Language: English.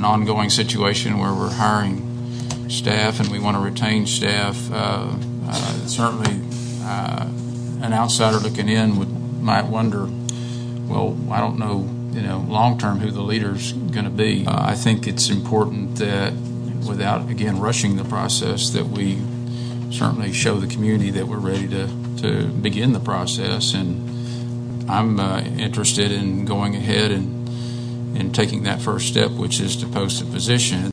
ongoing situation where we're hiring staff and we want to retain staff. Certainly, an outsider looking in might wonder, well, I don't know, long term who the leader's going to be. I think it's important that, without again rushing the process, that we certainly show the community that we're ready to begin the process. And I'm interested in going ahead and taking that first step, which is to post a position.